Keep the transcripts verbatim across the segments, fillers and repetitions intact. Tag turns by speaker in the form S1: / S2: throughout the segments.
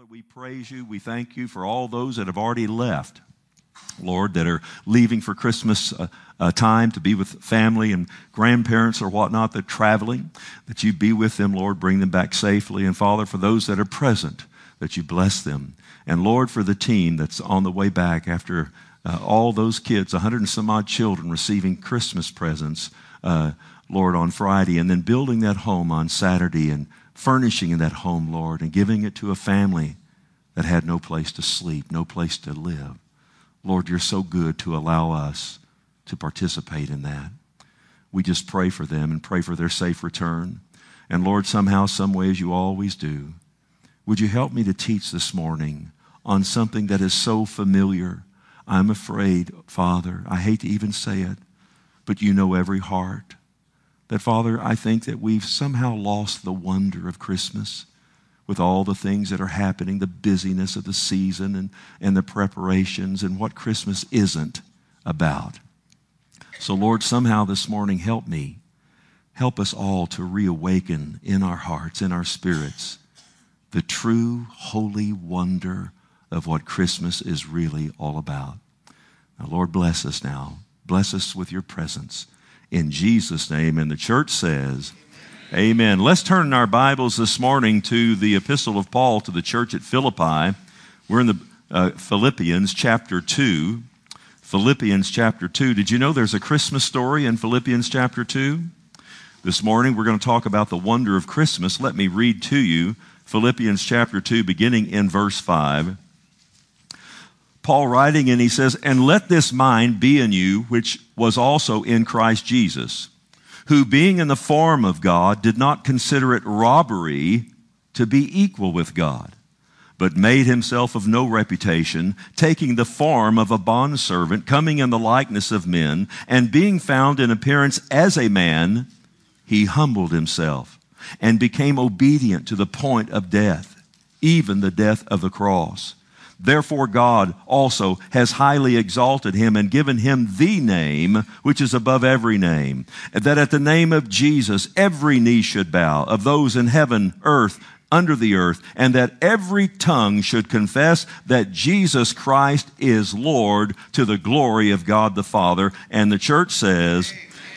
S1: we praise you. We thank you for all those that have already left, Lord, that are leaving for Christmas uh, uh, time to be with family and grandparents or whatnot that are traveling, that you be with them, Lord, bring them back safely. And Father, for those that are present, that you bless them. And Lord, for the team that's on the way back after uh, all those kids, a hundred and some odd children receiving Christmas presents, uh, Lord, on Friday, and then building that home on Saturday and furnishing in that home, Lord, and giving it to a family that had no place to sleep, no place to live. Lord, you're so good to allow us to participate in that. We just pray for them and pray for their safe return. And Lord, somehow, some way, as you always do, would you help me to teach this morning on something that is so familiar? I'm afraid, Father, I hate to even say it, but you know every heart. That, Father, I think that we've somehow lost the wonder of Christmas with all the things that are happening, the busyness of the season and, and the preparations and what Christmas isn't about. So, Lord, somehow this morning, help me. Help us all to reawaken in our hearts, in our spirits, the true, holy wonder of what Christmas is really all about. Now, Lord, bless us now. Bless us with your presence. In Jesus' name, and the church says, amen. Amen. Let's turn in our Bibles this morning to the epistle of Paul to the church at Philippi. We're in the uh, Philippians chapter two. Philippians chapter two. Did you know there's a Christmas story in Philippians chapter two? This morning we're going to talk about the wonder of Christmas. Let me read to you Philippians chapter two, beginning in verse five. Paul writing, and he says, "And let this mind be in you, which was also in Christ Jesus, who being in the form of God did not consider it robbery to be equal with God, but made himself of no reputation, taking the form of a bondservant, coming in the likeness of men, and being found in appearance as a man, he humbled himself and became obedient to the point of death, even the death of the cross. Therefore God also has highly exalted him and given him the name which is above every name, that at the name of Jesus every knee should bow, of those in heaven, earth, under the earth, and that every tongue should confess that Jesus Christ is Lord, to the glory of God the Father." And the church says,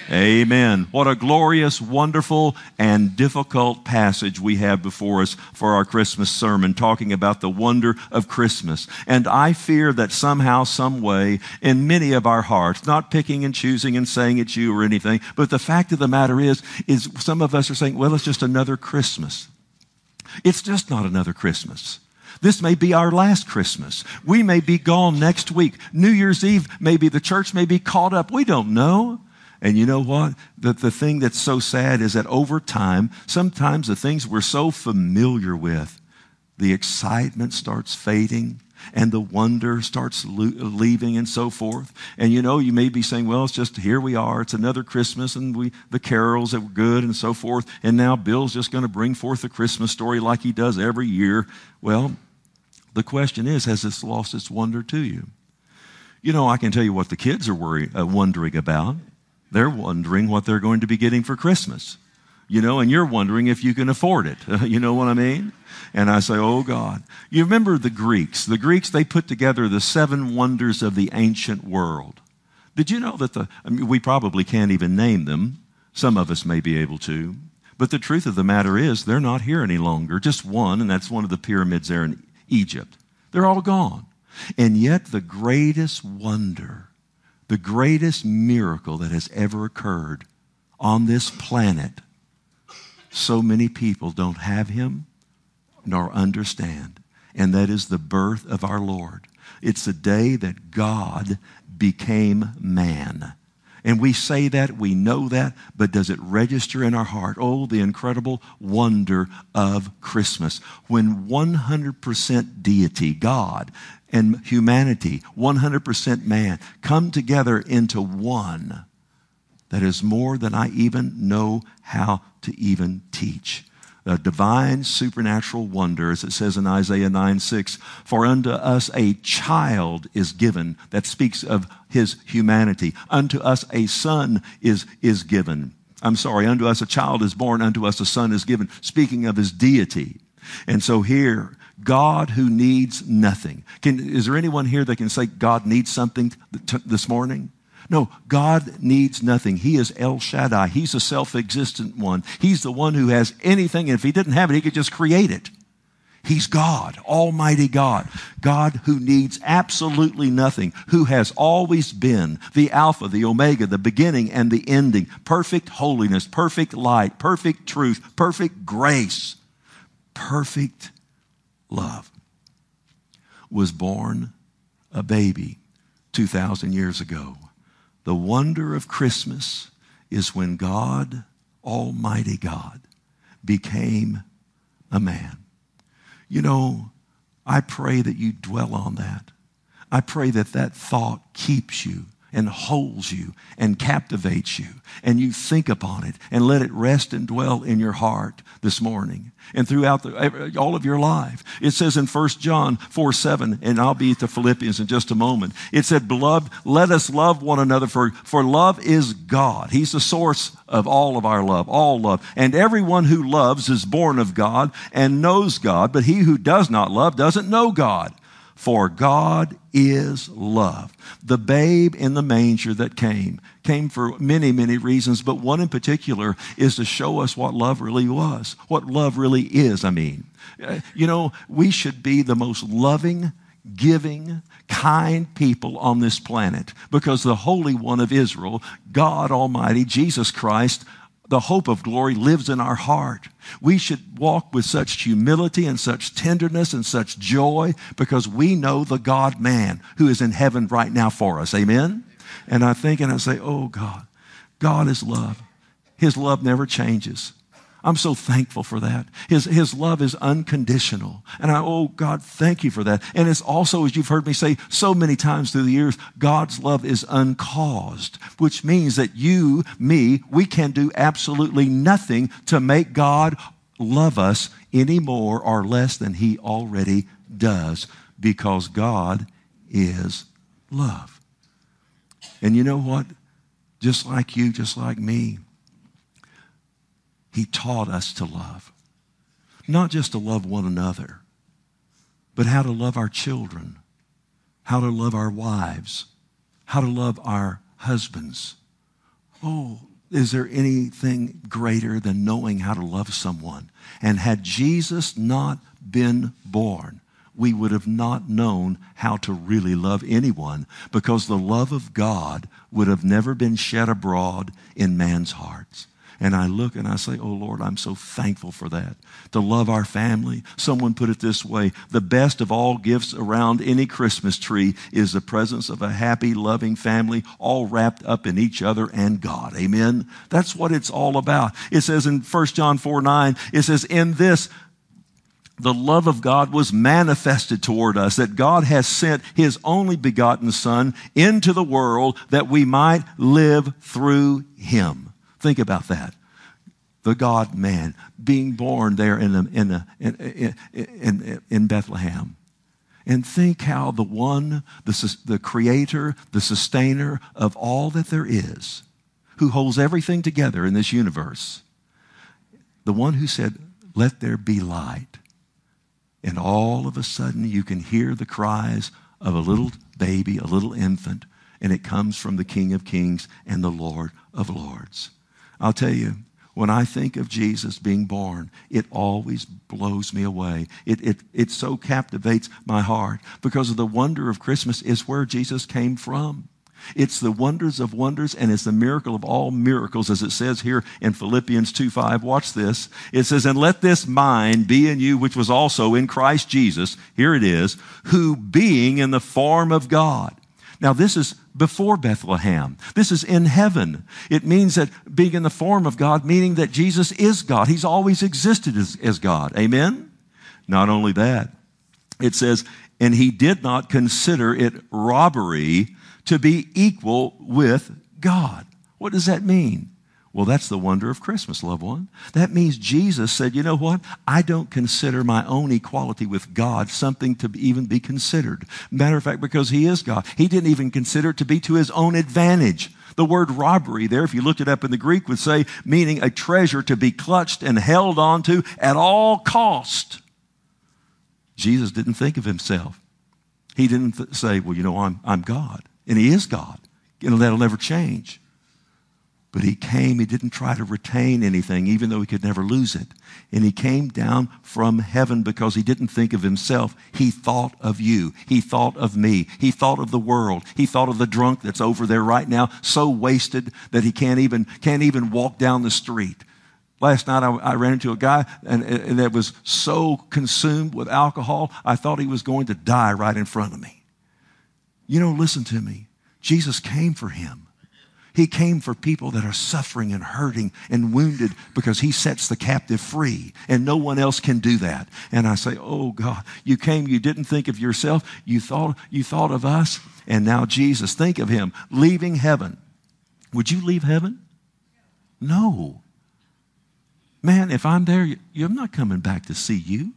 S1: amen. What a glorious, wonderful, and difficult passage we have before us for our Christmas sermon, talking about the wonder of Christmas. And I fear that somehow, some way, in many of our hearts, not picking and choosing and saying it's you or anything, but the fact of the matter is, is some of us are saying, well, it's just another Christmas. It's just not another Christmas. This may be our last Christmas. We may be gone next week. New Year's Eve, maybe the church may be caught up. We don't know. And you know what? The, the thing that's so sad is that over time, sometimes the things we're so familiar with, the excitement starts fading and the wonder starts lo- leaving and so forth. And you know, you may be saying, well, it's just here we are. It's another Christmas and we the carols that were good and so forth. And now Bill's just going to bring forth a Christmas story like he does every year. Well, the question is, has this lost its wonder to you? You know, I can tell you what the kids are worried, uh, wondering about. They're wondering what they're going to be getting for Christmas, you know, and you're wondering if you can afford it. You know what I mean? And I say, oh, God. You remember the Greeks. The Greeks, they put together the seven wonders of the ancient world. Did you know that the, I mean, we probably can't even name them. Some of us may be able to. But the truth of the matter is they're not here any longer. Just one, and that's one of the pyramids there in Egypt. They're all gone. And yet the greatest wonder, the greatest miracle that has ever occurred on this planet, so many people don't have him nor understand, and that is the birth of our Lord. It's the day that God became man. And we say that, we know that, but does it register in our heart? Oh, the incredible wonder of Christmas. When one hundred percent deity, God, and humanity, one hundred percent man, come together into one that is more than I even know how to even teach. A divine supernatural wonder, as it says in Isaiah nine six, "For unto us a child is given," that speaks of his humanity. "Unto us a son is, is given." I'm sorry, "Unto us a child is born, unto us a son is given," speaking of his deity. And so here, God who needs nothing. Can, is there anyone here that can say God needs something t- this morning? No, God needs nothing. He is El Shaddai. He's a self-existent one. He's the one who has anything, and if he didn't have it, he could just create it. He's God, Almighty God, God who needs absolutely nothing, who has always been the Alpha, the Omega, the beginning and the ending, perfect holiness, perfect light, perfect truth, perfect grace, perfect love, was born a baby two thousand years ago. The wonder of Christmas is when God, Almighty God, became a man. You know, I pray that you dwell on that. I pray that that thought keeps you and holds you and captivates you, and you think upon it and let it rest and dwell in your heart this morning and throughout the, all of your life. It says in First John four seven, and I'll be to Philippians in just a moment. It said, beloved, let us love one another, for, for love is God. He's the source of all of our love, all love. And everyone who loves is born of God and knows God, but he who does not love doesn't know God. For God is love. The babe in the manger that came, came for many, many reasons, but one in particular is to show us what love really was, what love really is, I mean. You know, we should be the most loving, giving, kind people on this planet because the Holy One of Israel, God Almighty, Jesus Christ, the hope of glory lives in our heart. We should walk with such humility and such tenderness and such joy because we know the God-man who is in heaven right now for us. Amen? And I think and I say, oh God, God is love. His love never changes. I'm so thankful for that. His, his love is unconditional. And I, oh God, thank you for that. And it's also, as you've heard me say so many times through the years, God's love is uncaused, which means that you, me, we can do absolutely nothing to make God love us any more or less than he already does, because God is love. And you know what? Just like you, just like me, he taught us to love. Not just to love one another, but how to love our children, how to love our wives, how to love our husbands. Oh, is there anything greater than knowing how to love someone? And had Jesus not been born, we would have not known how to really love anyone, because the love of God would have never been shed abroad in man's hearts. And I look and I say, oh, Lord, I'm so thankful for that. To love our family. Someone put it this way: the best of all gifts around any Christmas tree is the presence of a happy, loving family, all wrapped up in each other and God. Amen? That's what it's all about. It says in First John four nine, it says, in this, the love of God was manifested toward us, that God has sent his only begotten Son into the world that we might live through him. Think about that. The God-man being born there in, the, in, the, in, in, in Bethlehem. And think how the one, the, the creator, the sustainer of all that there is, who holds everything together in this universe, the one who said, let there be light. And all of a sudden you can hear the cries of a little baby, a little infant, and it comes from the King of Kings and the Lord of Lords. I'll tell you, when I think of Jesus being born, it always blows me away. It, it, it so captivates my heart, because of the wonder of Christmas is where Jesus came from. It's the wonders of wonders, and it's the miracle of all miracles, as it says here in Philippians two five. Watch this. It says, and let this mind be in you, which was also in Christ Jesus. Here it is, who being in the form of God. Now, this is before Bethlehem. This is in heaven. It means that being in the form of God, meaning that Jesus is God. He's always existed as, as God. Amen? Not only that, it says, and he did not consider it robbery to be equal with God. What does that mean? Well, that's the wonder of Christmas, loved one. That means Jesus said, you know what? I don't consider my own equality with God something to even be considered. Matter of fact, because he is God, he didn't even consider it to be to his own advantage. The word robbery there, if you looked it up in the Greek, would say, meaning a treasure to be clutched and held onto at all cost. Jesus didn't think of himself. He didn't th- say, well, you know, I'm, I'm God. And he is God. And that'll never change. But he came, he didn't try to retain anything, even though he could never lose it. And he came down from heaven because he didn't think of himself. He thought of you. He thought of me. He thought of the world. He thought of the drunk that's over there right now, so wasted that he can't even, can't even walk down the street. Last night I, I ran into a guy and, and that was so consumed with alcohol, I thought he was going to die right in front of me. You know, listen to me. Jesus came for him. He came for people that are suffering and hurting and wounded because he sets the captive free, and no one else can do that. And I say, oh God, you came, you didn't think of yourself, you thought, you thought of us, and now Jesus, think of him leaving heaven. Would you leave heaven? No. Man, if I'm there, you, I'm not coming back to see you.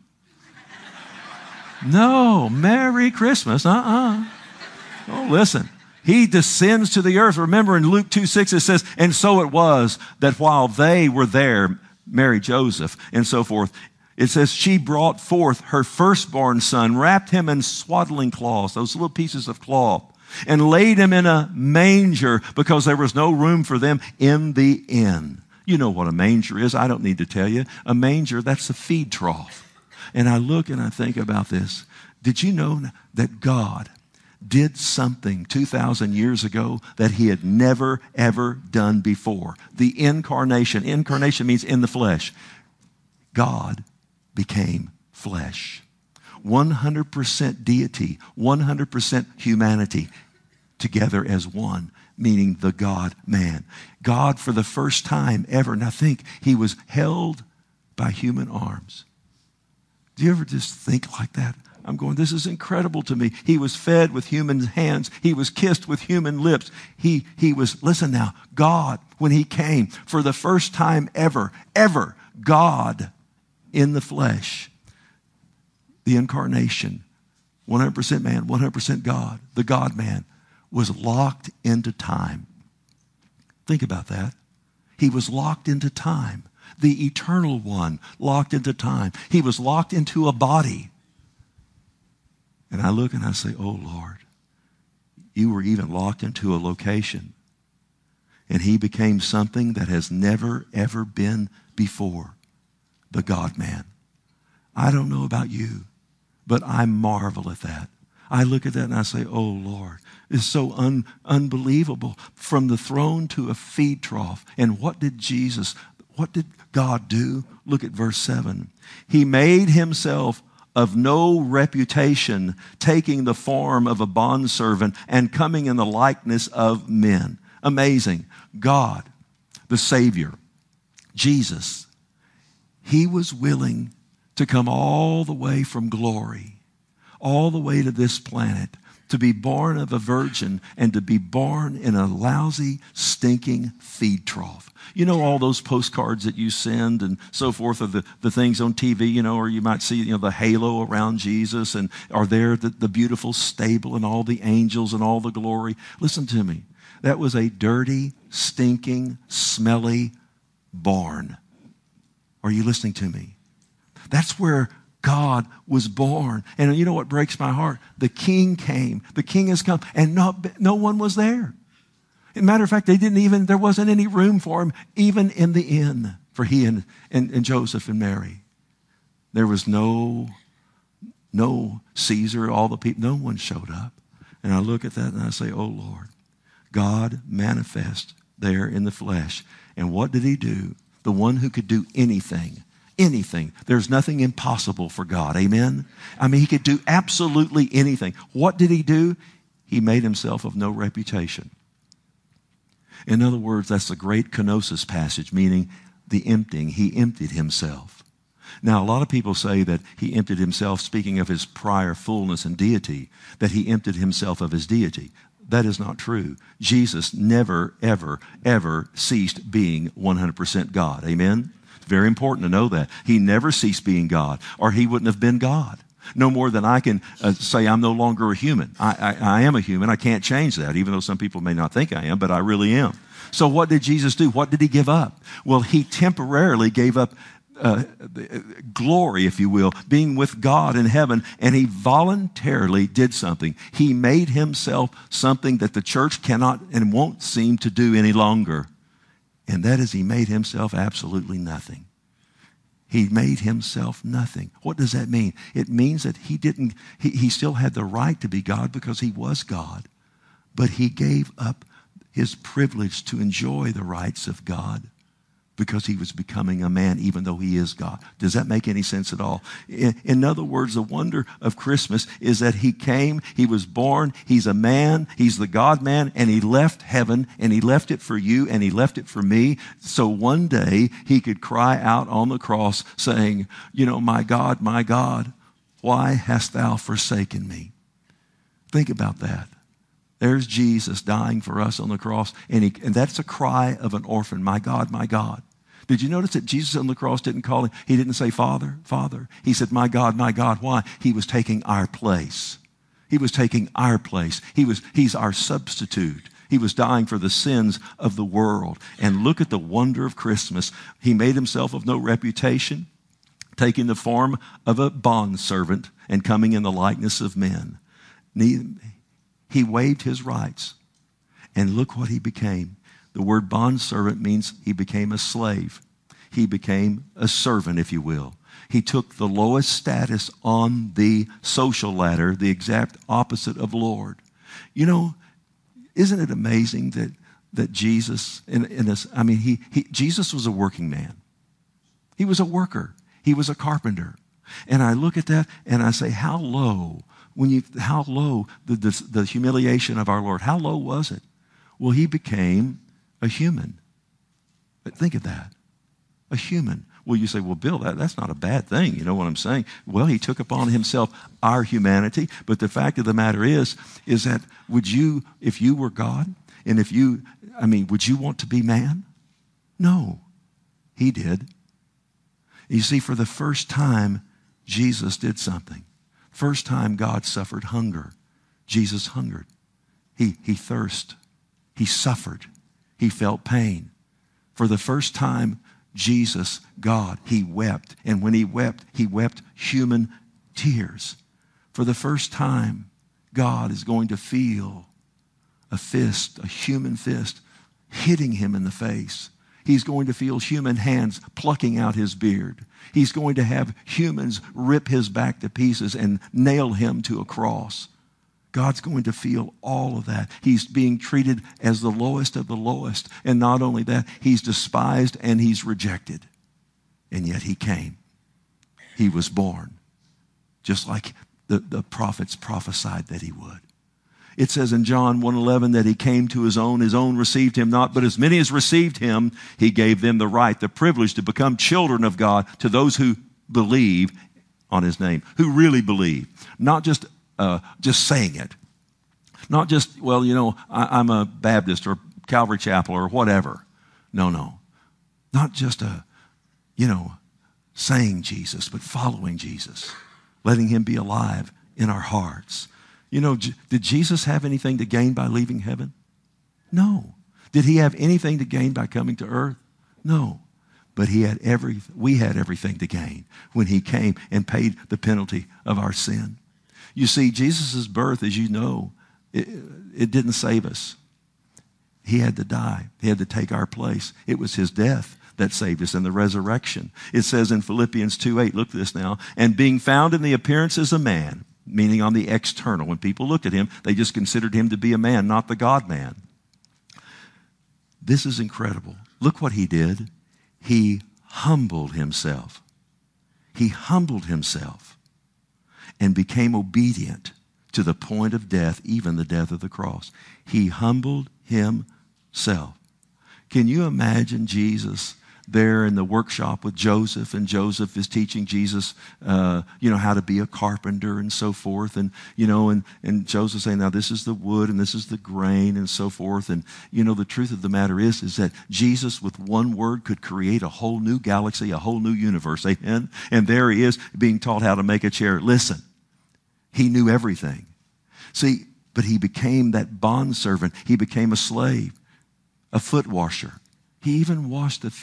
S1: No, Merry Christmas, uh-uh. Oh, listen. He descends to the earth. Remember in Luke two six it says, and so it was that while they were there, Mary, Joseph, and so forth, it says she brought forth her firstborn son, wrapped him in swaddling cloths, those little pieces of cloth, and laid him in a manger because there was no room for them in the inn. You know what a manger is. I don't need to tell you. A manger, that's a feed trough. And I look and I think about this. Did you know that God did something two thousand years ago that he had never, ever done before? The incarnation. Incarnation means in the flesh. God became flesh. one hundred percent deity, one hundred percent humanity, together as one, meaning the God-man. God, for the first time ever, now think, he was held by human arms. Do you ever just think like that? I'm going, this is incredible to me. He was fed with human hands. He was kissed with human lips. He, he was, listen now, God, when he came, for the first time ever, ever, God in the flesh, the incarnation, one hundred percent man, one hundred percent God, the God-man, was locked into time. Think about that. He was locked into time. The eternal one, locked into time. He was locked into a body. And I look and I say, oh, Lord, you were even locked into a location. And he became something that has never, ever been before, the God-man. I don't know about you, but I marvel at that. I look at that and I say, oh, Lord, it's so un- unbelievable. From the throne to a feed trough. And what did Jesus, what did God do? Look at verse seven. He made himself of no reputation, taking the form of a bondservant and coming in the likeness of men. Amazing. God, the Savior, Jesus, he was willing to come all the way from glory, all the way to this planet, to be born of a virgin and to be born in a lousy, stinking feed trough. You know all those postcards that you send and so forth of the, the things on T V, you know, or you might see, you know, the halo around Jesus and are there the, the beautiful stable and all the angels and all the glory. Listen to me. That was a dirty, stinking, smelly barn. Are you listening to me? That's where God was born. And you know what breaks my heart? The king came. The king has come and no, no one was there. As a matter of fact, they didn't even, there wasn't any room for him, even in the inn, for he and, and, and Joseph and Mary. There was no, no Caesar, all the people, no one showed up. And I look at that and I say, oh Lord, God manifest there in the flesh. And what did he do? The one who could do anything, anything. There's nothing impossible for God. Amen? I mean, he could do absolutely anything. What did he do? He made himself of no reputation. In other words, that's the great kenosis passage, meaning the emptying. He emptied himself. Now, a lot of people say that he emptied himself, speaking of his prior fullness and deity, that he emptied himself of his deity. That is not true. Jesus never, ever, ever ceased being one hundred percent God. Amen? It's very important to know that. He never ceased being God, or he wouldn't have been God. No more than I can uh, say I'm no longer a human. I, I, I am a human. I can't change that, even though some people may not think I am, but I really am. So what did Jesus do? What did he give up? Well, he temporarily gave up uh, glory, if you will, being with God in heaven, and he voluntarily did something. He made himself something that the church cannot and won't seem to do any longer. And that is, he made himself absolutely nothing. He made himself nothing. What does that mean? It means that he didn't, he, he still had the right to be God because he was God. But he gave up his privilege to enjoy the rights of God because he was becoming a man, even though he is God. Does that make any sense at all? In, in other words, the wonder of Christmas is that he came, he was born, he's a man, he's the God-man, and he left heaven, and he left it for you, and he left it for me, so one day he could cry out on the cross saying, you know, my God, my God, why hast thou forsaken me? Think about that. There's Jesus dying for us on the cross, and, he, and that's a cry of an orphan, my God, my God. Did you notice that Jesus on the cross didn't call him, he didn't say, Father, Father. He said, my God, my God. Why? He was taking our place. He was taking our place. He was, he's our substitute. He was dying for the sins of the world. And look at the wonder of Christmas. He made himself of no reputation, taking the form of a bondservant and coming in the likeness of men. He waived his rights. And look what he became. The word bondservant means he became a slave. He became a servant, if you will. He took the lowest status on the social ladder, the exact opposite of Lord. You know, isn't it amazing that, that Jesus, in, in this, I mean, he, he, Jesus was a working man. He was a worker. He was a carpenter. And I look at that and I say, how low, when you, how low the, the, the humiliation of our Lord, how low was it? Well, he became a human. But think of that. A human. Well, you say, well, Bill, that, that's not a bad thing. You know what I'm saying? Well, he took upon himself our humanity. But the fact of the matter is, is that would you, if you were God, and if you, I mean, would you want to be man? No. He did. You see, for the first time, Jesus did something. First time God suffered hunger. Jesus hungered. He, he thirsted. He suffered. He felt pain. For the first time, Jesus, God, he wept. And when he wept, he wept human tears. For the first time, God is going to feel a fist, a human fist, hitting him in the face. He's going to feel human hands plucking out his beard. He's going to have humans rip his back to pieces and nail him to a cross. God's going to feel all of that. He's being treated as the lowest of the lowest. And not only that, he's despised and he's rejected. And yet he came. He was born. Just like the, the prophets prophesied that he would. It says in John one eleven that he came to his own. His own received him not, but as many as received him, he gave them the right, the privilege to become children of God to those who believe on his name, who really believe. Not just Uh, just saying it. Not just, well, you know, I, I'm a Baptist or Calvary Chapel or whatever. No, no. Not just a, you know, saying Jesus, but following Jesus. Letting him be alive in our hearts. You know, J- did Jesus have anything to gain by leaving heaven? No. Did he have anything to gain by coming to earth? No. But he had every, we had everything to gain when he came and paid the penalty of our sin. You see, Jesus' birth, as you know, it, it didn't save us. He had to die. He had to take our place. It was his death that saved us and the resurrection. It says in Philippians two eight, look at this now, and being found in the appearance as a man, meaning on the external. When people looked at him, they just considered him to be a man, not the God-man. This is incredible. Look what he did. He humbled himself. He humbled himself. And became obedient to the point of death, even the death of the cross. He humbled himself. Can you imagine Jesus there in the workshop with Joseph, and Joseph is teaching Jesus, uh, you know, how to be a carpenter and so forth, and you know, and and Joseph saying, now this is the wood and this is the grain and so forth, and you know, the truth of the matter is, is that Jesus with one word could create a whole new galaxy, a whole new universe, amen. And there he is being taught how to make a chair. Listen, he knew everything. See, but he became that bondservant. He became a slave, a foot washer. He even washed the feet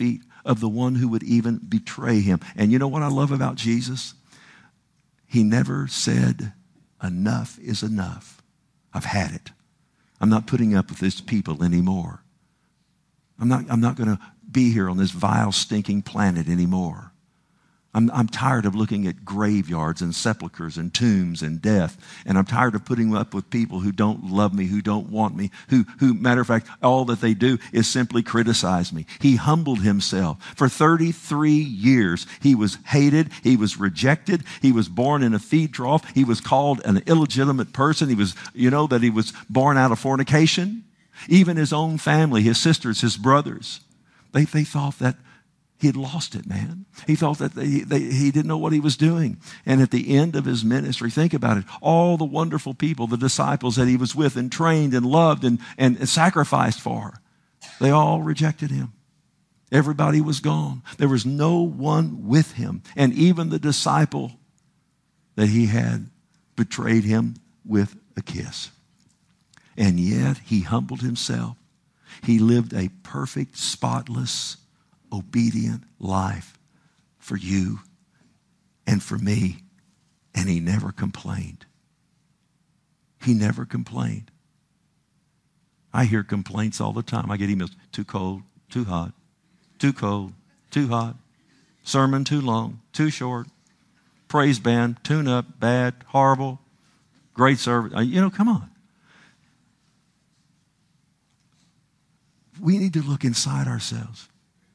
S1: of the one who would even betray him. And you know what I love about Jesus? He never said, enough is enough. I've had it. I'm not putting up with these people anymore. I'm not, I'm not going to be here on this vile, stinking planet anymore. I'm, I'm tired of looking at graveyards and sepulchres and tombs and death. And I'm tired of putting up with people who don't love me, who don't want me, who, who, matter of fact, all that they do is simply criticize me. He humbled himself. For thirty-three years, he was hated. He was rejected. He was born in a feed trough. He was called an illegitimate person. He was, you know, that he was born out of fornication. Even his own family, his sisters, his brothers, they, they thought that he had lost it, man. He thought that they, they, he didn't know what he was doing. And at the end of his ministry, think about it, all the wonderful people, the disciples that he was with and trained and loved and, and, and sacrificed for, they all rejected him. Everybody was gone. There was no one with him. And even the disciple that he had betrayed him with a kiss. And yet he humbled himself. He lived a perfect, spotless, obedient life for you and for me. And he never complained. He never complained. I hear complaints all the time. I get emails, too cold, too hot, too cold, too hot, sermon too long, too short, praise band, tune up, bad, horrible, great service. You know, come on. We need to look inside ourselves.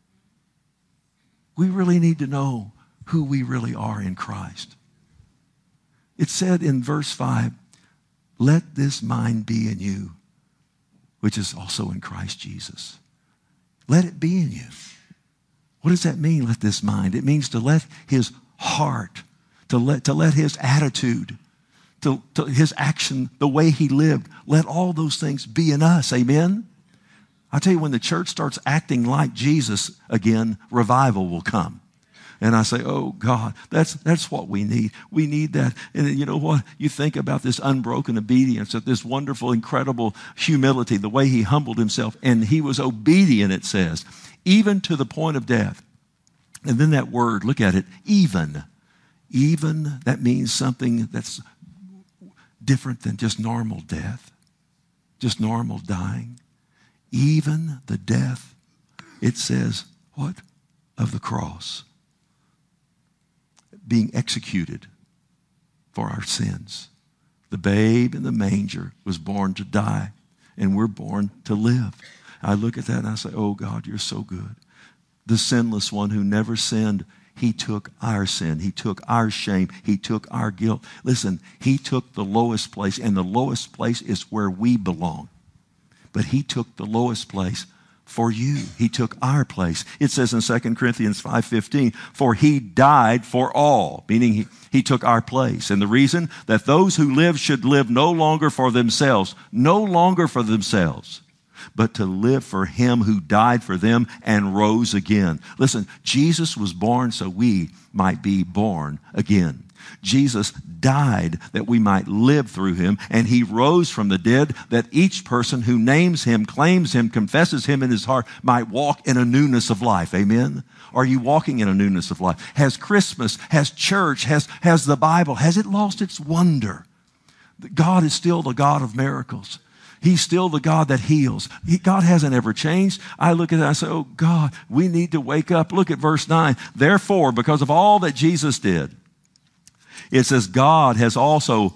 S1: We really need to know who we really are in Christ. It said in verse five, let this mind be in you, which is also in Christ Jesus. Let it be in you. What does that mean, let this mind? It means to let his heart, to let, to let his attitude, to, to his action, the way he lived, let all those things be in us. Amen? I tell you, when the church starts acting like Jesus again, revival will come. And I say, oh, God, that's that's what we need. We need that. And you know what? You think about this unbroken obedience, of this wonderful, incredible humility, the way he humbled himself. And he was obedient, it says, even to the point of death. And then that word, look at it, even. Even, that means something that's different than just normal death, just normal dying. Even the death, it says, what? Of the cross. Being executed for our sins. The babe in the manger was born to die, and we're born to live. I look at that and I say, oh God, you're so good. The sinless one who never sinned, he took our sin. He took our shame. He took our guilt. Listen, he took the lowest place, and the lowest place is where we belong. But he took the lowest place for you. He took our place. It says in Second Corinthians five fifteen, for he died for all, meaning he, he took our place. And the reason that those who live should live no longer for themselves, no longer for themselves, but to live for him who died for them and rose again. Listen, Jesus was born so we might be born again. Jesus died that we might live through him, and he rose from the dead that each person who names him, claims him, confesses him in his heart might walk in a newness of life. Amen? Are you walking in a newness of life? Has Christmas, has church, has, has the Bible, has it lost its wonder? God is still the God of miracles. He's still the God that heals. He, God hasn't ever changed. I look at that and I say, oh God, we need to wake up. Look at verse nine. Therefore, because of all that Jesus did, it says God has also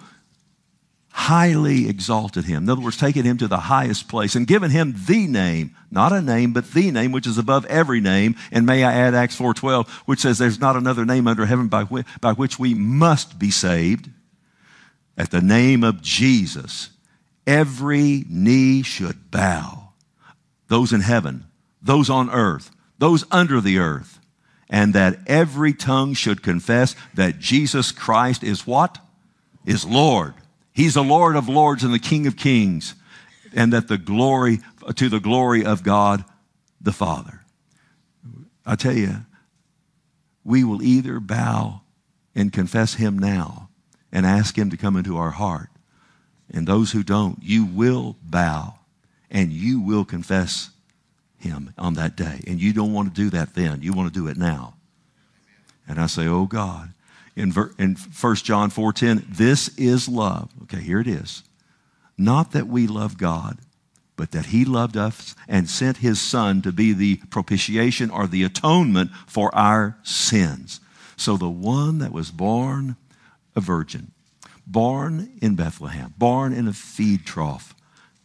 S1: highly exalted him. In other words, taken him to the highest place and given him the name, not a name, but the name, which is above every name. And may I add Acts four twelve, which says there's not another name under heaven by which, by which we must be saved. At the name of Jesus, every knee should bow. Those in heaven, those on earth, those under the earth. And that every tongue should confess that Jesus Christ is what? Is Lord. He's the Lord of lords and the King of kings. And that the glory, to the glory of God the Father. I tell you, we will either bow and confess him now and ask him to come into our heart. And those who don't, you will bow and you will confess him on that day. And you don't want to do that then. You want to do it now. And I say, oh God, in, ver- in First John four ten, this is love. Okay, here it is. Not that we love God, but that he loved us and sent his son to be the propitiation or the atonement for our sins. So the one that was born a virgin, born in Bethlehem, born in a feed trough,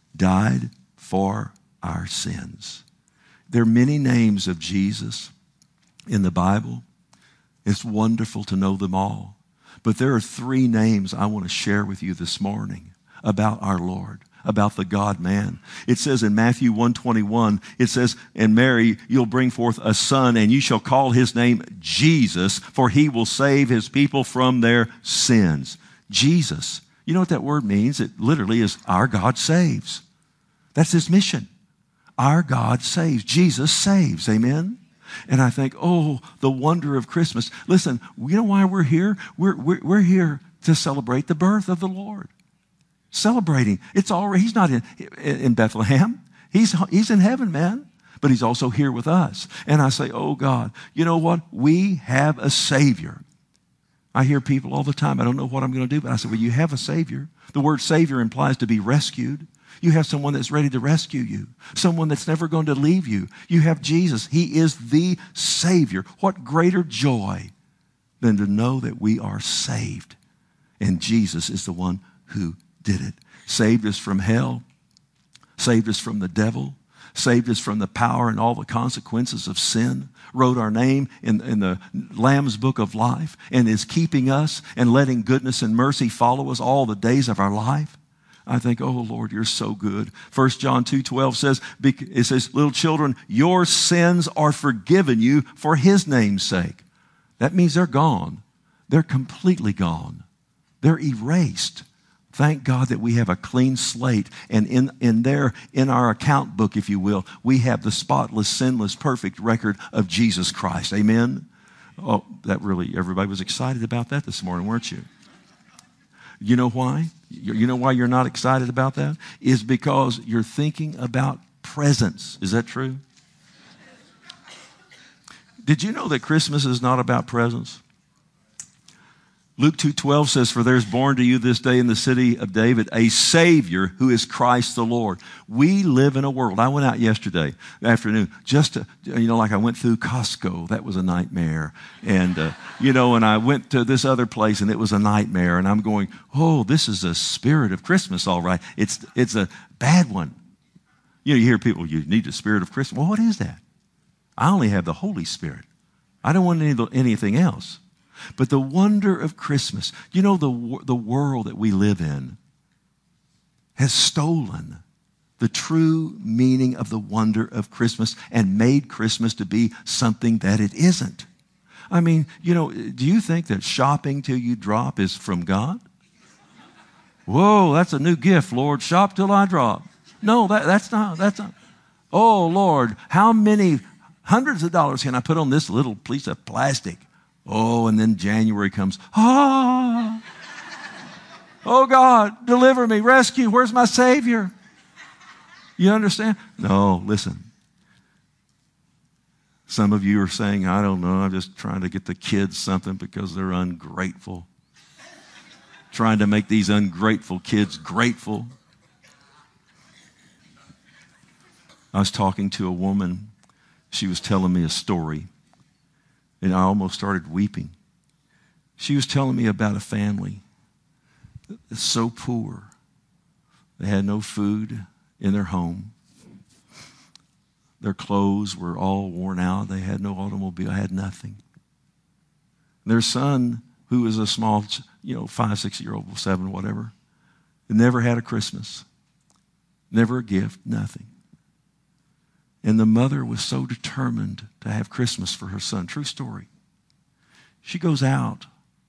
S1: died for our sins. There are many names of Jesus in the Bible. It's wonderful to know them all. But there are three names I want to share with you this morning about our Lord, about the God-man. It says in Matthew one twenty-one, it says, and Mary, you'll bring forth a son, and you shall call his name Jesus, for he will save his people from their sins. Jesus. You know what that word means? It literally is our God saves. That's his mission. Our God saves. Jesus saves. Amen? And I think, oh, the wonder of Christmas. Listen, you know why we're here? We're, we're, we're here to celebrate the birth of the Lord. Celebrating. It's already, he's not in, in Bethlehem. He's, he's in heaven, man. But he's also here with us. And I say, oh God, you know what? We have a Savior. I hear people all the time, I don't know what I'm going to do. But I say, well, you have a Savior. The word Savior implies to be rescued. You have someone that's ready to rescue you. Someone that's never going to leave you. You have Jesus. He is the Savior. What greater joy than to know that we are saved. And Jesus is the one who did it. Saved us from hell. Saved us from the devil. Saved us from the power and all the consequences of sin. Wrote our name in, in the Lamb's book of life. And is keeping us and letting goodness and mercy follow us all the days of our life. I think, oh, Lord, you're so good. First John two twelve says, it says, little children, your sins are forgiven you for his name's sake. That means they're gone. They're completely gone. They're erased. Thank God that we have a clean slate. And in, in there, in our account book, if you will, we have the spotless, sinless, perfect record of Jesus Christ. Amen? Oh, that really, everybody was excited about that this morning, weren't you? You know why? You know why you're not excited about that? Is because you're thinking about presents. Is that true? Did you know that Christmas is not about presents? Luke two twelve says, for there's born to you this day in the city of David a Savior who is Christ the Lord. We live in a world. I went out yesterday afternoon just to, you know, like I went through Costco. That was a nightmare. And, uh, you know, and I went to this other place and it was a nightmare. And I'm going, oh, this is a spirit of Christmas, all right. It's, it's a bad one. You know, you hear people, you need the spirit of Christmas. Well, what is that? I only have the Holy Spirit. I don't want any, anything else. But the wonder of Christmas, you know, the, the world that we live in has stolen the true meaning of the wonder of Christmas and made Christmas to be something that it isn't. I mean, you know, do you think that shopping till you drop is from God? Whoa, that's a new gift, Lord. Shop till I drop. No, that, that's not, that's not. Oh, Lord, how many hundreds of dollars can I put on this little piece of plastic? Oh, and then January comes. Ah! Oh, God, deliver me, rescue. Where's my Savior? You understand? No, listen. Some of you are saying, I don't know, I'm just trying to get the kids something because they're ungrateful. Trying to make these ungrateful kids grateful. I was talking to a woman. She was telling me a story. And I almost started weeping. She was telling me about a family that's so poor. They had no food in their home. Their clothes were all worn out. They had no automobile, had nothing. Their son, who was a small, you know, five, six-year-old, seven, whatever, never had a Christmas. Never a gift, nothing. And the mother was so determined to have Christmas for her son. True story. She goes out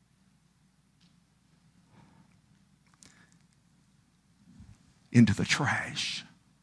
S1: into the trash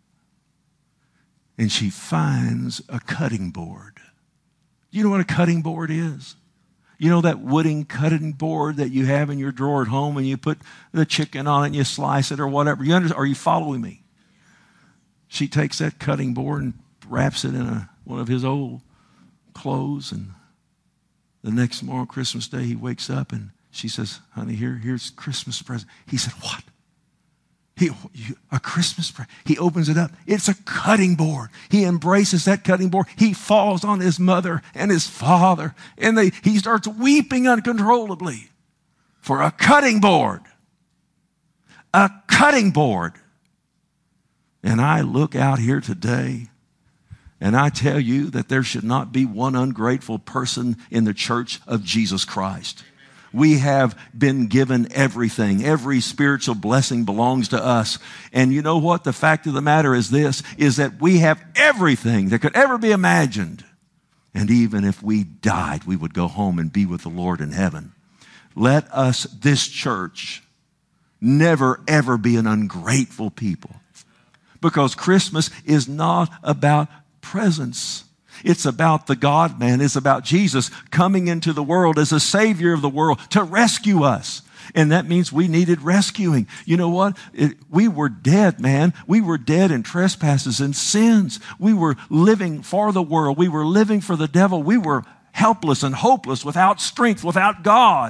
S1: and she finds a cutting board. You know what a cutting board is? You know that wooden cutting board that you have in your drawer at home and you put the chicken on it and you slice it or whatever. You understand? Are you following me? She takes that cutting board and wraps it in a, one of his old clothes. And the next morning, Christmas Day, he wakes up and she says, honey, here, here's Christmas present. He said, what? He, you, a Christmas present. He opens it up. It's a cutting board. He embraces that cutting board. He falls on his mother and his father, and they, he starts weeping uncontrollably for a cutting board. A cutting board. And I look out here today, and I tell you that there should not be one ungrateful person in the church of Jesus Christ. We have been given everything. Every spiritual blessing belongs to us. And you know what? The fact of the matter is this, is that we have everything that could ever be imagined. And even if we died, we would go home and be with the Lord in heaven. Let us, this church, never ever be an ungrateful people. Because Christmas is not about presents. It's about the God-man. It's about Jesus coming into the world as a Savior of the world to rescue us. And that means we needed rescuing. You know what? It, we were dead, man. We were dead in trespasses and sins. We were living for the world. We were living for the devil. We were helpless and hopeless, without strength, without God.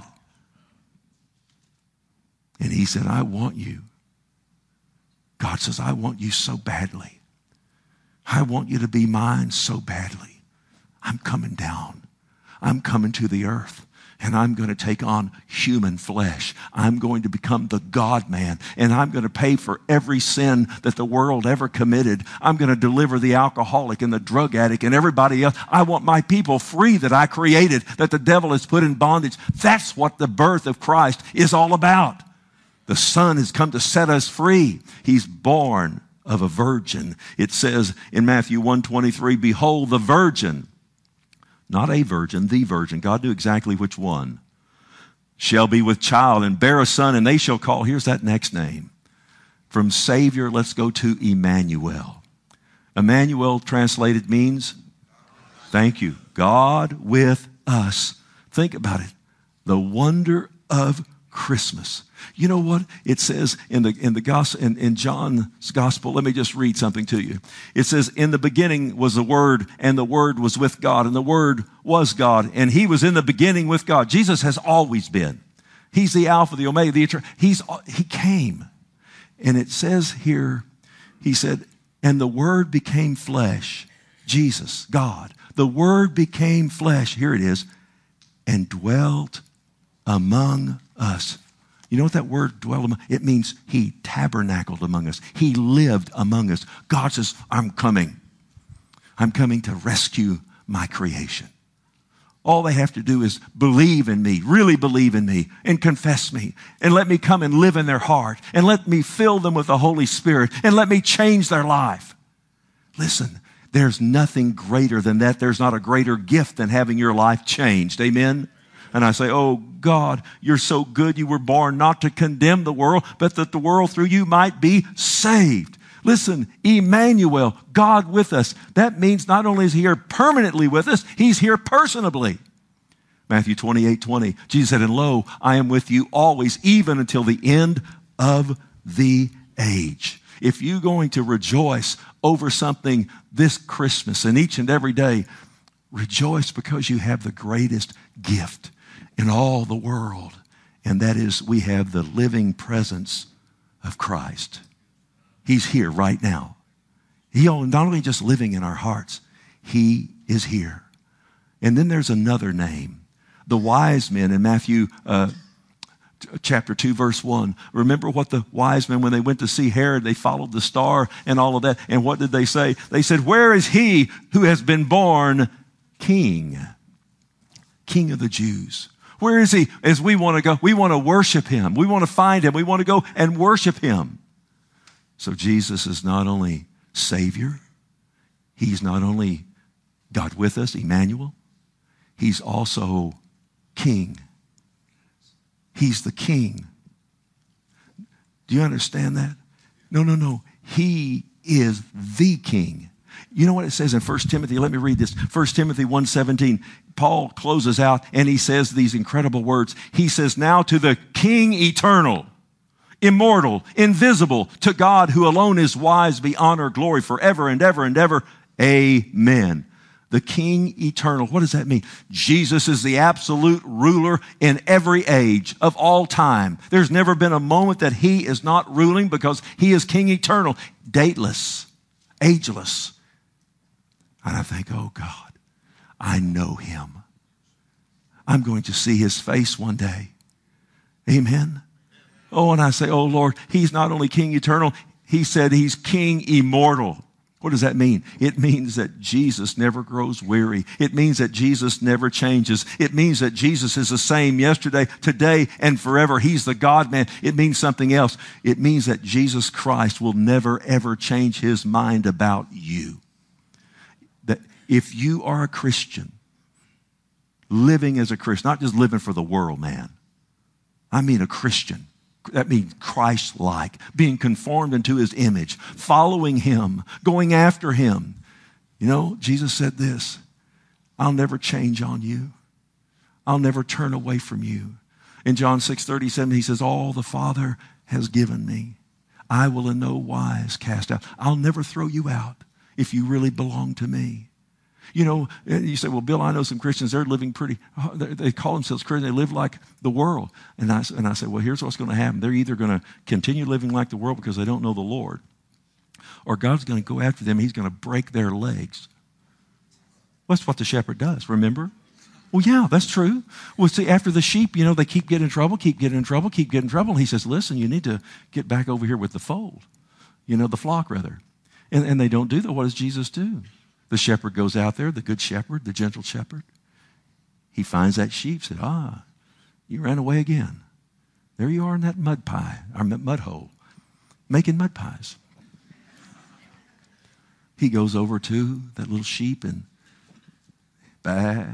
S1: And he said, I want you. God says, I want you so badly. I want you to be mine so badly. I'm coming down. I'm coming to the earth. And I'm going to take on human flesh. I'm going to become the God-man. And I'm going to pay for every sin that the world ever committed. I'm going to deliver the alcoholic and the drug addict and everybody else. I want my people free that I created, that the devil has put in bondage. That's what the birth of Christ is all about. The Son has come to set us free. He's born of a virgin. It says in Matthew one twenty-three, behold, the virgin, not a virgin, the virgin, God knew exactly which one, shall be with child and bear a son, and they shall call, here's that next name. From Savior, let's go to Emmanuel. Emmanuel translated means, thank you, God with us. Think about it. The wonder of Christmas. You know what it says in the in the gospel in, in John's gospel? Let me just read something to you. It says, in the beginning was the Word, and the Word was with God, and the Word was God, and he was in the beginning with God. Jesus has always been. He's the Alpha, the Omega, the eternal. He's he came. And it says here, he said, and the Word became flesh. Jesus, God. The Word became flesh. Here it is. And dwelt among us. You know what that word dwell among? It means he tabernacled among us. He lived among us. God says, I'm coming. I'm coming to rescue my creation. All they have to do is believe in me, really believe in me, and confess me, and let me come and live in their heart, and let me fill them with the Holy Spirit, and let me change their life. Listen, there's nothing greater than that. There's not a greater gift than having your life changed. Amen? And I say, oh, God, you're so good. You were born not to condemn the world, but that the world through you might be saved. Listen, Emmanuel, God with us. That means not only is he here permanently with us, he's here personably. Matthew twenty-eight twenty, Jesus said, and lo, I am with you always, even until the end of the age. If you're going to rejoice over something this Christmas and each and every day, rejoice because you have the greatest gift in all the world, and that is we have the living presence of Christ. He's here right now. He not only just living in our hearts, he is here. And then there's another name. The wise men in Matthew uh, chapter two, verse one. Remember what the wise men, when they went to see Herod, they followed the star and all of that. And what did they say? They said, where is he who has been born King? King of the Jews. Where is he? As we want to go, we want to worship him. We want to find him. We want to go and worship him. So Jesus is not only Savior, he's not only God with us, Emmanuel, he's also King. He's the King. Do you understand that? No, no, no. He is the King. You know what it says in First Timothy? Let me read this. First Timothy one seventeen. Paul closes out and he says these incredible words. He says, now to the King eternal, immortal, invisible, to God who alone is wise, be honor, glory forever and ever and ever. Amen. The King eternal. What does that mean? Jesus is the absolute ruler in every age of all time. There's never been a moment that he is not ruling because he is King eternal, dateless, ageless. And I think, oh God, I know him. I'm going to see his face one day. Amen. Oh, and I say, oh Lord, he's not only King eternal, he said he's King immortal. What does that mean? It means that Jesus never grows weary. It means that Jesus never changes. It means that Jesus is the same yesterday, today, and forever. He's the God-man. It means something else. It means that Jesus Christ will never, ever change his mind about you. That if you are a Christian, living as a Christian, not just living for the world, man. I mean a Christian. That means Christ-like, being conformed into his image, following him, going after him. You know, Jesus said this, I'll never change on you. I'll never turn away from you. In John six thirty-seven, he says, all the Father has given me, I will in no wise cast out. I'll never throw you out if you really belong to me. You know, you say, well, Bill, I know some Christians, they're living pretty, they call themselves Christians, they live like the world. And I, and I say, well, here's what's going to happen. They're either going to continue living like the world because they don't know the Lord, or God's going to go after them, he's going to break their legs. That's what the shepherd does, remember? Well, yeah, that's true. Well, see, after the sheep, you know, they keep getting in trouble, keep getting in trouble, keep getting in trouble. And he says, listen, you need to get back over here with the fold, you know, the flock rather. And, and they don't do that. What does Jesus do? The shepherd goes out there, the good shepherd, the gentle shepherd. He finds that sheep, said, ah, you ran away again. There you are in that mud pie, or mud hole, making mud pies. He goes over to that little sheep and bah,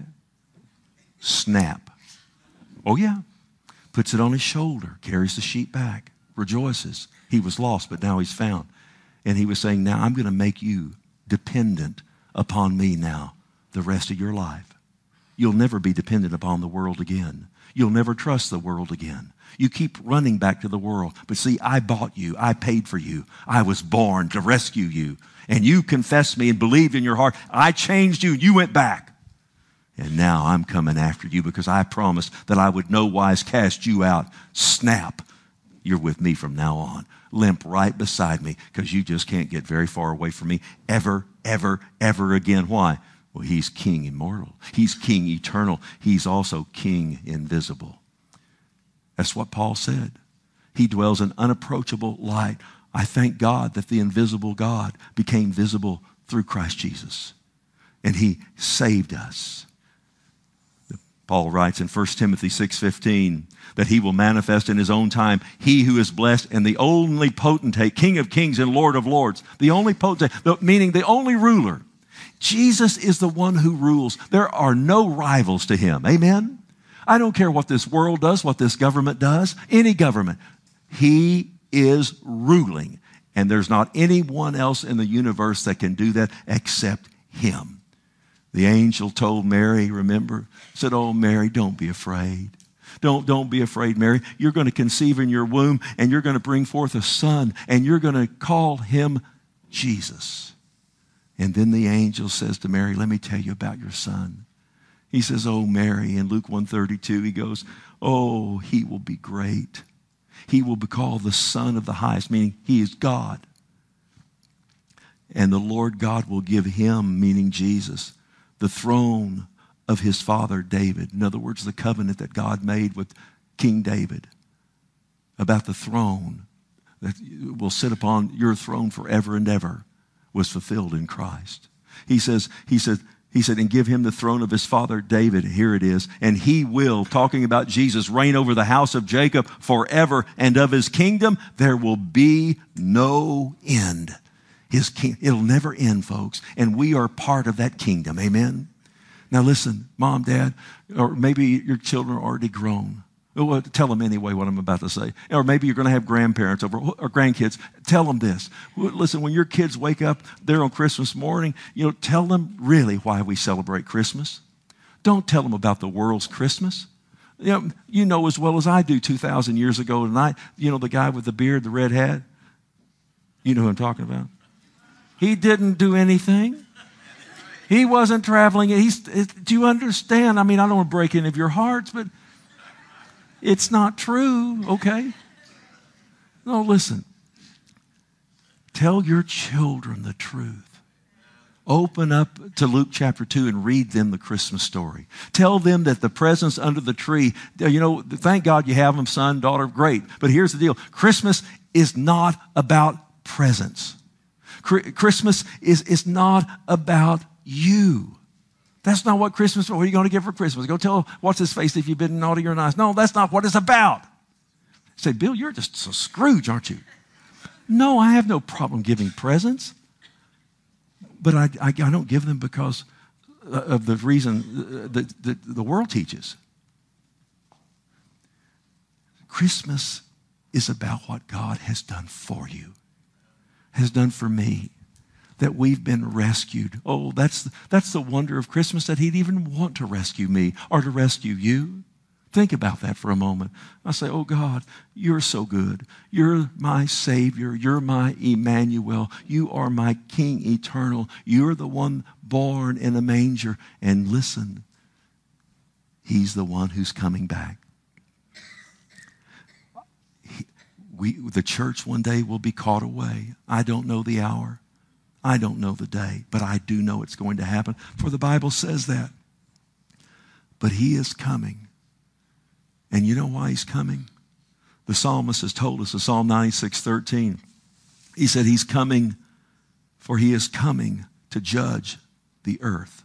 S1: snap. Oh yeah. Puts it on his shoulder, carries the sheep back, rejoices. He was lost, but now he's found. And he was saying, now I'm going to make you dependent upon me now the rest of your life. You'll never be dependent upon the world again. You'll never trust the world again. You keep running back to the world. But see, I bought you. I paid for you. I was born to rescue you. And you confessed me and believed in your heart. I changed you. You went back. And now I'm coming after you because I promised that I would no wise cast you out. Snap. You're with me from now on. Limp right beside me because you just can't get very far away from me ever, ever, ever again. Why? Well, he's King immortal. He's King eternal. He's also King invisible. That's what Paul said. He dwells in unapproachable light. I thank God that the invisible God became visible through Christ Jesus. And he saved us. Paul writes in First Timothy six fifteen that he will manifest in his own time, he who is blessed and the only potentate, King of kings and Lord of lords, the only potentate, meaning the only ruler. Jesus is the one who rules. There are no rivals to him. Amen? I don't care what this world does, what this government does, any government. He is ruling. And there's not anyone else in the universe that can do that except him. The angel told Mary, remember, said, oh, Mary, don't be afraid. Don't, don't be afraid, Mary. You're going to conceive in your womb and you're going to bring forth a son and you're going to call him Jesus. And then the angel says to Mary, let me tell you about your son. He says, oh, Mary, in Luke one thirty-two, he goes, oh, he will be great. He will be called the Son of the Highest, meaning he is God. And the Lord God will give him, meaning Jesus, the throne of his father David. In other words, the covenant that God made with King David about the throne that will sit upon your throne forever and ever was fulfilled in Christ. He says, he said, he said, and give him the throne of his father David. Here it is. And he will, talking about Jesus, reign over the house of Jacob forever, and of his kingdom there will be no end. His king, it'll never end, folks. And we are part of that kingdom. Amen? Now listen, mom, dad, or maybe your children are already grown. Well, tell them anyway what I'm about to say. Or maybe you're going to have grandparents over or grandkids. Tell them this. Listen, when your kids wake up there on Christmas morning, you know, tell them really why we celebrate Christmas. Don't tell them about the world's Christmas. You know, you know as well as I do two thousand years ago tonight, you know, the guy with the beard, the red hat. You know who I'm talking about. He didn't do anything. He wasn't traveling. He's, do you understand? I mean, I don't want to break any of your hearts, but it's not true, okay? No, listen. Tell your children the truth. Open up to Luke chapter two and read them the Christmas story. Tell them that the presents under the tree, you know, thank God you have them, son, daughter, great. But here's the deal. Christmas is not about presents. Christmas is, is not about you. That's not what Christmas, what are you going to give for Christmas? Go tell what's his face if you've been naughty or nice. No, that's not what it's about. Say, Bill, you're just so Scrooge, aren't you? No, I have no problem giving presents. But I, I, I don't give them because of the reason that, that the world teaches. Christmas is about what God has done for you, has done for me, that we've been rescued. Oh, that's, that's the wonder of Christmas, that he'd even want to rescue me or to rescue you. Think about that for a moment. I say, oh God, you're so good. You're my Savior. You're my Emmanuel. You are my King eternal. You're the one born in a manger. And listen, he's the one who's coming back. He, we, the church one day will be caught away. I don't know the hour. I don't know the day, but I do know it's going to happen, for the Bible says that. But he is coming. And you know why he's coming? The psalmist has told us in Psalm ninety-six thirteen. He said he's coming, for he is coming to judge the earth.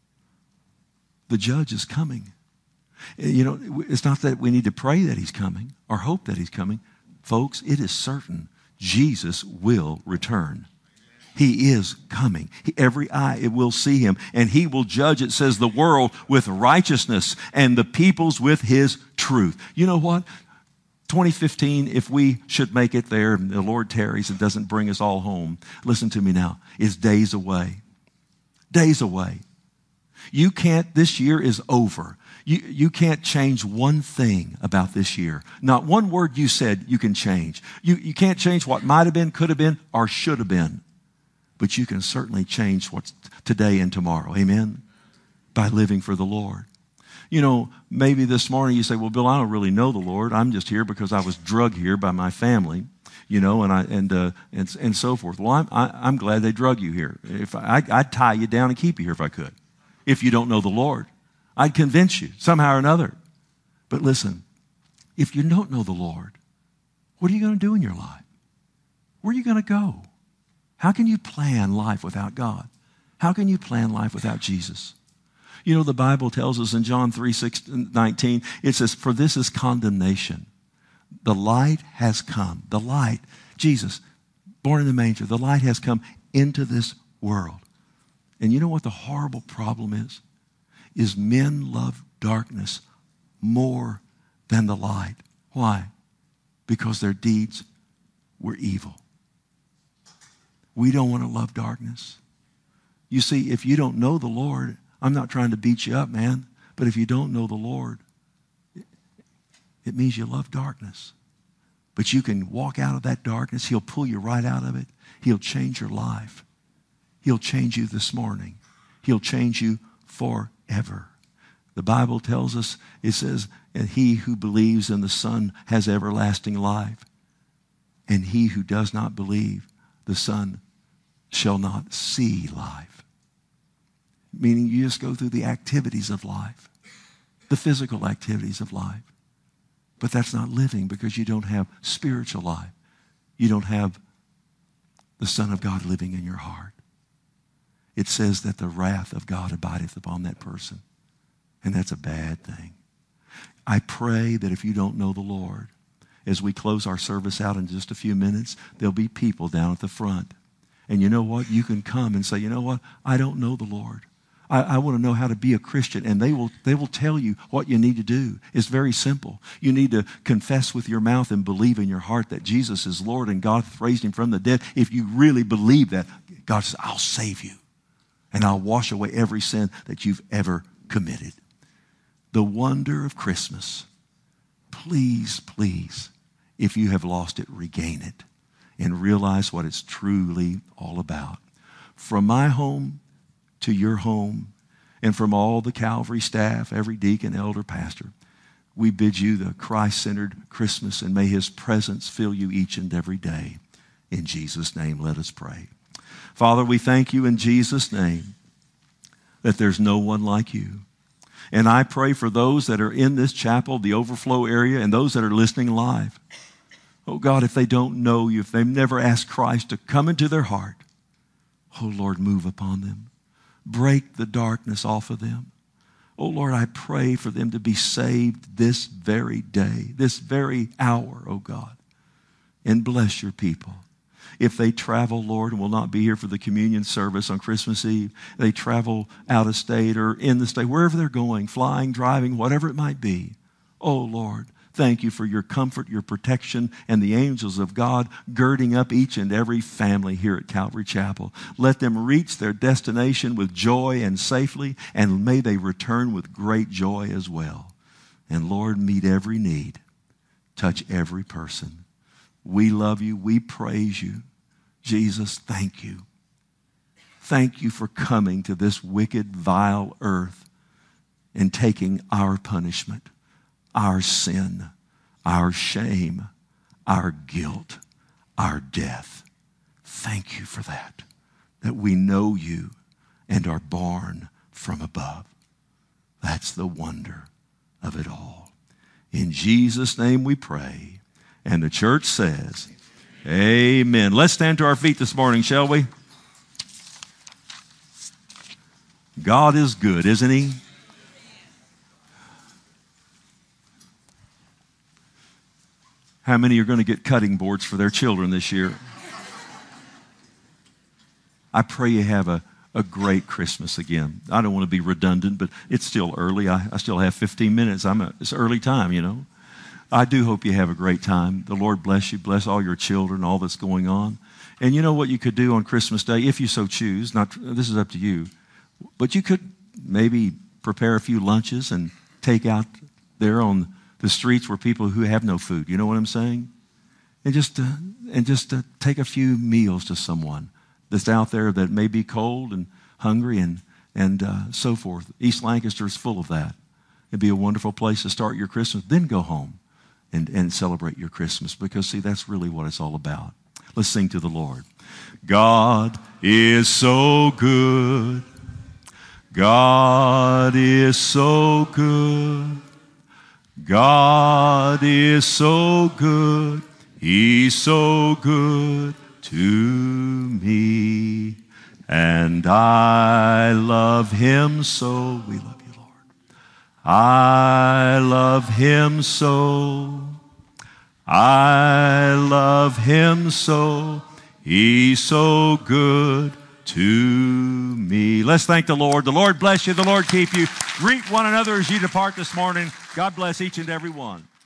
S1: The judge is coming. You know, it's not that we need to pray that he's coming or hope that he's coming. Folks, it is certain Jesus will return. He is coming. He, every eye it will see him, and he will judge, it says, the world with righteousness and the peoples with his truth. You know what? twenty fifteen, if we should make it there, and the Lord tarries and doesn't bring us all home, listen to me now, is days away. Days away. You can't, this year is over. You, you can't change one thing about this year. Not one word you said you can change. You, you can't change what might have been, could have been, or should have been. But you can certainly change what's today and tomorrow. Amen? By living for the Lord. You know, maybe this morning you say, well, Bill, I don't really know the Lord. I'm just here because I was drugged here by my family, you know, and I and uh, and, and so forth. Well, I'm, I, I'm glad they drug you here. If I, I'd tie you down and keep you here if I could. If you don't know the Lord, I'd convince you somehow or another. But listen, if you don't know the Lord, what are you going to do in your life? Where are you going to go? How can you plan life without God? How can you plan life without Jesus? You know, the Bible tells us in John three nineteen, it says, for this is condemnation. The light has come. The light, Jesus, born in the manger, the light has come into this world. And you know what the horrible problem is? Is men love darkness more than the light. Why? Because their deeds were evil. We don't want to love darkness. You see, if you don't know the Lord, I'm not trying to beat you up, man, but if you don't know the Lord, it means you love darkness. But you can walk out of that darkness. He'll pull you right out of it. He'll change your life. He'll change you this morning. He'll change you forever. The Bible tells us, it says, and he who believes in the Son has everlasting life. And he who does not believe the Son shall not see life. Meaning you just go through the activities of life, the physical activities of life. But that's not living because you don't have spiritual life. You don't have the Son of God living in your heart. It says that the wrath of God abideth upon that person. And that's a bad thing. I pray that if you don't know the Lord, as we close our service out in just a few minutes, there'll be people down at the front. And you know what? You can come and say, you know what? I don't know the Lord. I, I want to know how to be a Christian. And they will, they will tell you what you need to do. It's very simple. You need to confess with your mouth and believe in your heart that Jesus is Lord and God hath raised him from the dead. If you really believe that, God says, I'll save you. And I'll wash away every sin that you've ever committed. The wonder of Christmas. Please, please, if you have lost it, regain it and realize what it's truly all about. From my home to your home. And from all the Calvary staff, every deacon, elder, pastor, we bid you the Christ-centered Christmas, and may his presence fill you each and every day. In Jesus' name, let us pray. Father, we thank you in Jesus' name that there's no one like you. And I pray for those that are in this chapel, the overflow area, and those that are listening live. Oh God, if they don't know you, if they've never asked Christ to come into their heart, oh Lord, move upon them. Break the darkness off of them. Oh Lord, I pray for them to be saved this very day, this very hour, oh God. And bless your people. If they travel, Lord, and will not be here for the communion service on Christmas Eve, they travel out of state or in the state, wherever they're going, flying, driving, whatever it might be. Oh, Lord, thank you for your comfort, your protection, and the angels of God girding up each and every family here at Calvary Chapel. Let them reach their destination with joy and safely, and may they return with great joy as well. And Lord, meet every need. Touch every person. We love you. We praise you. Jesus, thank you. Thank you for coming to this wicked, vile earth and taking our punishment, our sin, our shame, our guilt, our death. Thank you for that, that we know you and are born from above. That's the wonder of it all. In Jesus' name we pray. And the church says, amen. Let's stand to our feet this morning, shall we? God is good, isn't he? How many are going to get cutting boards for their children this year? I pray you have a, a great Christmas again. I don't want to be redundant, but it's still early. I, I still have fifteen minutes. I'm a, it's early time, you know. I do hope you have a great time. The Lord bless you. Bless all your children, all that's going on. And you know what you could do on Christmas Day, if you so choose. Not this is up to you. But you could maybe prepare a few lunches and take out there on the streets where people who have no food. You know what I'm saying? And just uh, and just uh, take a few meals to someone that's out there that may be cold and hungry and and uh, so forth. East Lancaster is full of that. It'd be a wonderful place to start your Christmas. Then go home and, and celebrate your Christmas, because, see, that's really what it's all about. Let's sing to the Lord. God is so good. God is so good. God is so good. He's so good to me. And I love him so. We love you, Lord. I love him so. I love him so. He's so good to me. Let's thank the Lord. The Lord bless you. The Lord keep you. Greet one another as you depart this morning. God bless each and every one.